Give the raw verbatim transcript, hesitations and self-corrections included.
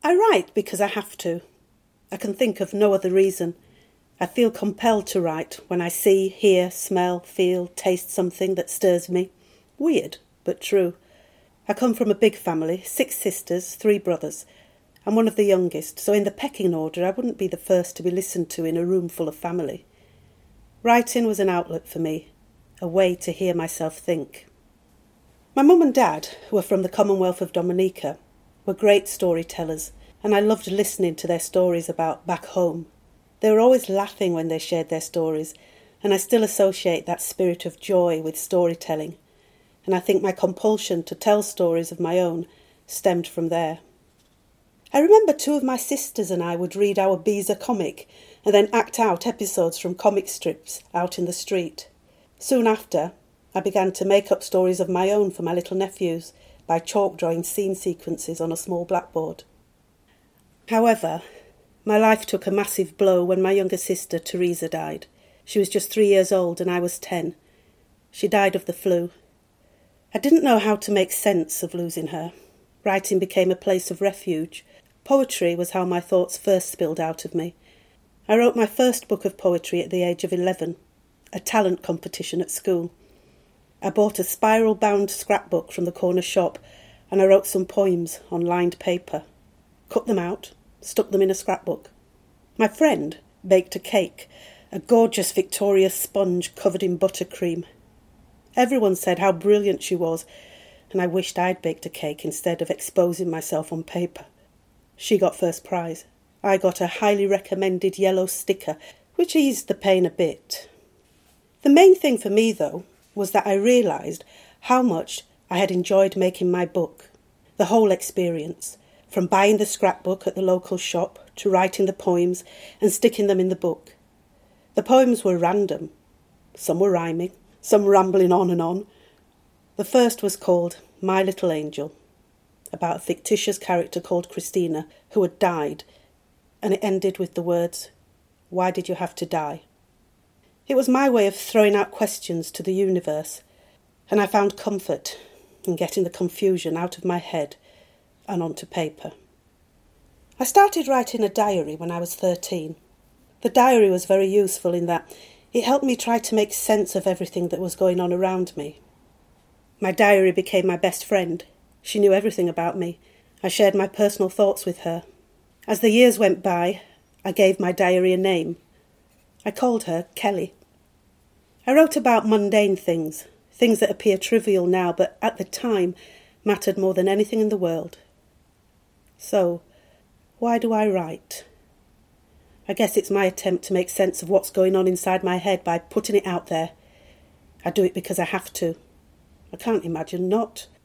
I write because I have to. I can think of no other reason. I feel compelled to write when I see, hear, smell, feel, taste something that stirs me. Weird, but true. I come from a big family, six sisters, three brothers. I'm one of the youngest, so in the pecking order I wouldn't be the first to be listened to in a room full of family. Writing was an outlet for me, a way to hear myself think. My mum and dad, who were from the Commonwealth of Dominica, were great storytellers, and I loved listening to their stories about back home. They were always laughing when they shared their stories, and I still associate that spirit of joy with storytelling, and I think my compulsion to tell stories of my own stemmed from there. I remember two of my sisters and I would read our Beezer comic and then act out episodes from comic strips out in the street. Soon after, I began to make up stories of my own for my little nephews by chalk drawing scene sequences on a small blackboard. However, my life took a massive blow when my younger sister, Teresa, died. She was just three years old and I was ten. She died of the flu. I didn't know how to make sense of losing her. Writing became a place of refuge. Poetry was how my thoughts first spilled out of me. I wrote my first book of poetry at the age of eleven, a talent competition at school. I bought a spiral-bound scrapbook from the corner shop and I wrote some poems on lined paper, cut them out, stuck them in a scrapbook. My friend baked a cake, a gorgeous Victoria sponge covered in buttercream. Everyone said how brilliant she was, and I wished I'd baked a cake instead of exposing myself on paper. She got first prize. I got a highly recommended yellow sticker, which eased the pain a bit. The main thing for me, though, was that I realised how much I had enjoyed making my book, the whole experience, from buying the scrapbook at the local shop to writing the poems and sticking them in the book. The poems were random. Some were rhyming, some rambling on and on. The first was called My Little Angel, about a fictitious character called Christina who had died, and it ended with the words, "Why did you have to die?" It was my way of throwing out questions to the universe, and I found comfort in getting the confusion out of my head and onto paper. I started writing a diary when I was thirteen. The diary was very useful in that it helped me try to make sense of everything that was going on around me. My diary became my best friend. She knew everything about me. I shared my personal thoughts with her. As the years went by, I gave my diary a name. I called her Kelly. I wrote about mundane things, things that appear trivial now, but at the time mattered more than anything in the world. So, why do I write? I guess it's my attempt to make sense of what's going on inside my head by putting it out there. I do it because I have to. I can't imagine not.